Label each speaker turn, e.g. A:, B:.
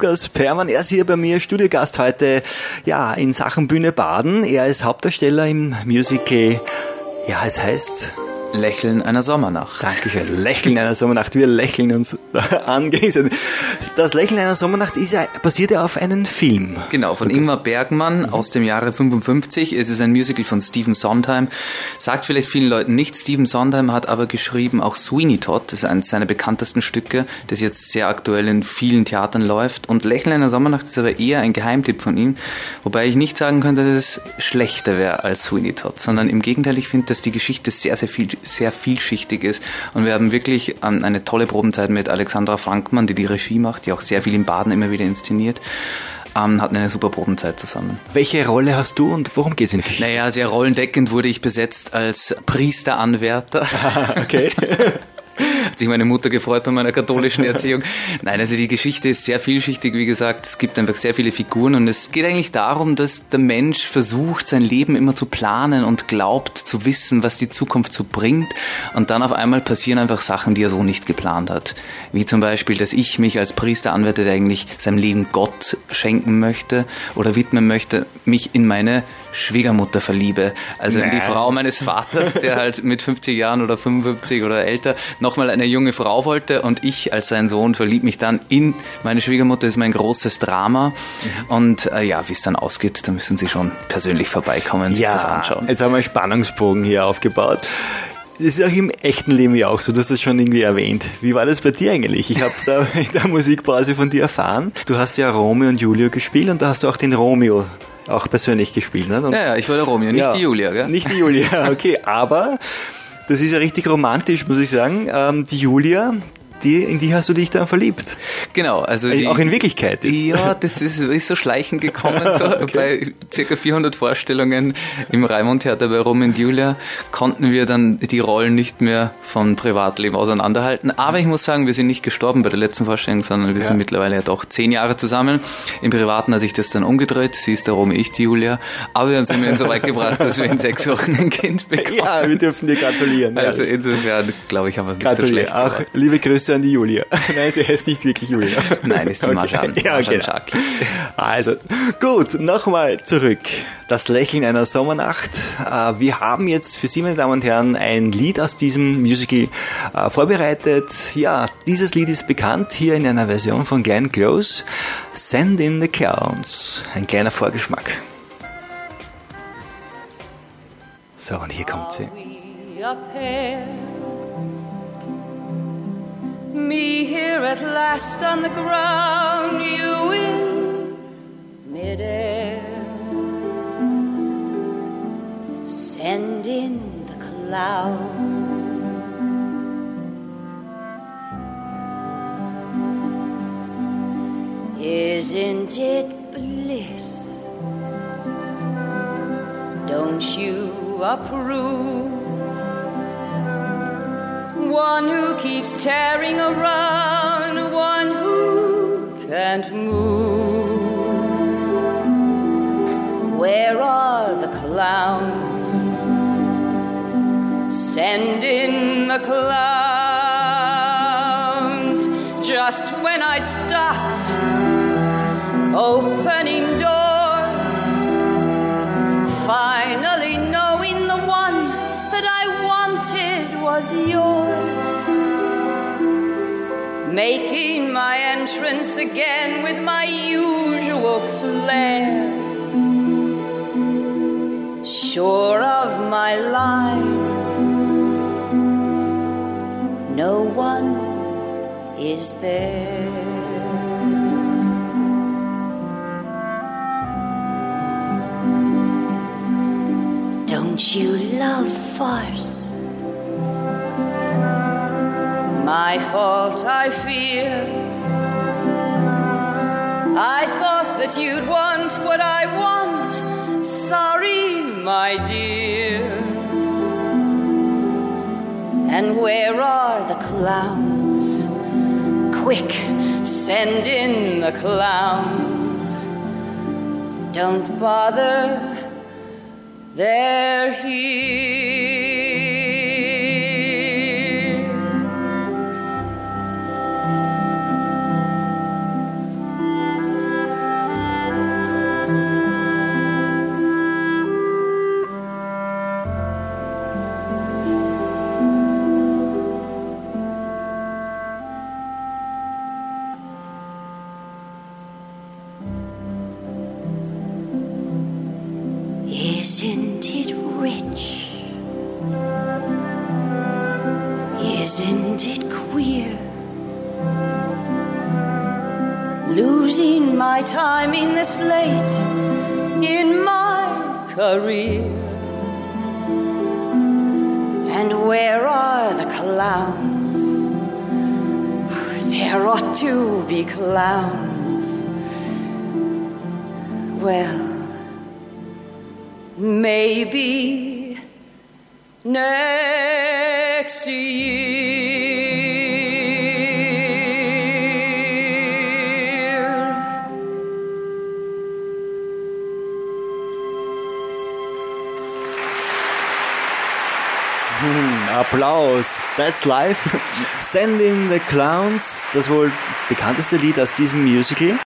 A: Lukas Permann. Er ist hier bei mir, Studiogast heute, ja, in Sachen Bühne Baden. Er ist Hauptdarsteller im Musical, ja, es heißt...
B: Lächeln einer Sommernacht.
A: Dankeschön. Lächeln einer Sommernacht. Wir lächeln uns an. Das Lächeln einer Sommernacht basiert ja auf einem Film.
B: Genau, von Ingmar Bergman aus dem Jahre 55. Es ist ein Musical von Stephen Sondheim. Sagt vielleicht vielen Leuten nicht. Stephen Sondheim hat aber geschrieben auch Sweeney Todd. Das ist eines seiner bekanntesten Stücke, das jetzt sehr aktuell in vielen Theatern läuft. Und Lächeln einer Sommernacht ist aber eher ein Geheimtipp von ihm. Wobei ich nicht sagen könnte, dass es schlechter wäre als Sweeney Todd, sondern im Gegenteil, ich finde, dass die Geschichte sehr vielschichtig ist und wir haben wirklich eine tolle Probenzeit mit Alexandra Frankmann, die Regie macht, die auch sehr viel in Baden immer wieder inszeniert. Hatten eine super Probenzeit zusammen.
A: Welche Rolle hast du und worum geht's in der Geschichte?
B: Naja, sehr rollendeckend wurde ich besetzt als Priesteranwärter.
A: Okay.
B: Hat sich meine Mutter gefreut bei meiner katholischen Erziehung. Nein, also die Geschichte ist sehr vielschichtig, wie gesagt. Es gibt einfach sehr viele Figuren und es geht eigentlich darum, dass der Mensch versucht, sein Leben immer zu planen und glaubt zu wissen, was die Zukunft so bringt. Und dann auf einmal passieren einfach Sachen, die er so nicht geplant hat. Wie zum Beispiel, dass ich mich als Priesteranwärter, der eigentlich seinem Leben Gott schenken möchte oder widmen möchte, mich in meine Schwiegermutter verliebe. Also in die Frau meines Vaters, der halt mit 50 Jahren oder 55 oder älter nochmal eine junge Frau wollte und ich als sein Sohn verliebe mich dann in meine Schwiegermutter. Das ist mein großes Drama. Und ja, wie es dann ausgeht, da müssen Sie schon persönlich vorbeikommen, sich das anschauen.
A: Jetzt haben wir einen Spannungsbogen hier aufgebaut. Das ist auch im echten Leben ja auch so, du hast das schon irgendwie erwähnt. Wie war das bei dir eigentlich? Ich habe da in der Musikpause von dir erfahren, du hast ja Romeo und Julio gespielt und da hast du auch den Romeo auch persönlich gespielt. Ne? Und
B: ja, ich war der Romeo, nicht die Julia. Gell?
A: Nicht die Julia, okay, aber das ist ja richtig romantisch, muss ich sagen. Die Julia, in die hast du dich dann verliebt.
B: Genau. Also
A: auch in Wirklichkeit jetzt.
B: Ja, das ist so schleichend gekommen. So. Okay. Bei ca. 400 Vorstellungen im Raimund-Theater bei Romeo und Julia konnten wir dann die Rollen nicht mehr von Privatleben auseinanderhalten. Aber ich muss sagen, wir sind nicht gestorben bei der letzten Vorstellung, sondern wir sind mittlerweile ja doch 10 Jahre zusammen. Im Privaten hat sich das dann umgedreht. Sie ist der Romeo, ich die Julia. Aber wir haben es immerhin so weit gebracht, dass wir in 6 Wochen ein Kind bekommen.
A: Ja, wir dürfen dir gratulieren.
B: Also insofern, glaube ich, haben wir es nicht so schlecht gemacht.
A: Auch liebe Grüße an die Julia. Nein, sie heißt nicht wirklich Julia.
B: Nein, ist die Marjan.
A: Ja, okay. Also, gut, nochmal zurück. Das Lächeln einer Sommernacht. Wir haben jetzt für Sie, meine Damen und Herren, ein Lied aus diesem Musical vorbereitet. Ja, dieses Lied ist bekannt, hier in einer Version von Glenn Close. Send in the Clowns. Ein kleiner Vorgeschmack. So, und hier kommt sie.
C: Me here at last on the ground, you in midair. Send in the clouds. Isn't it bliss? Don't you approve? One who keeps tearing around, one who can't move. Where are the clowns? Send in the clowns. Just when I'd stopped opening doors, finally knowing the one that I wanted was yours, making my entrance again with my usual flair, sure of my lines, no one is there. Don't you love farce? My fault, I fear. I thought that you'd want what I want. Sorry, my dear. And where are the clowns? Quick, send in the clowns. Don't bother, they're here. Isn't it rich? Isn't it queer? Losing my time in this late in my career. And where are the clowns? There ought to be clowns. Well, maybe next year.
A: Applaus, that's life. Send in the Clowns, das wohl bekannteste Lied aus diesem Musical.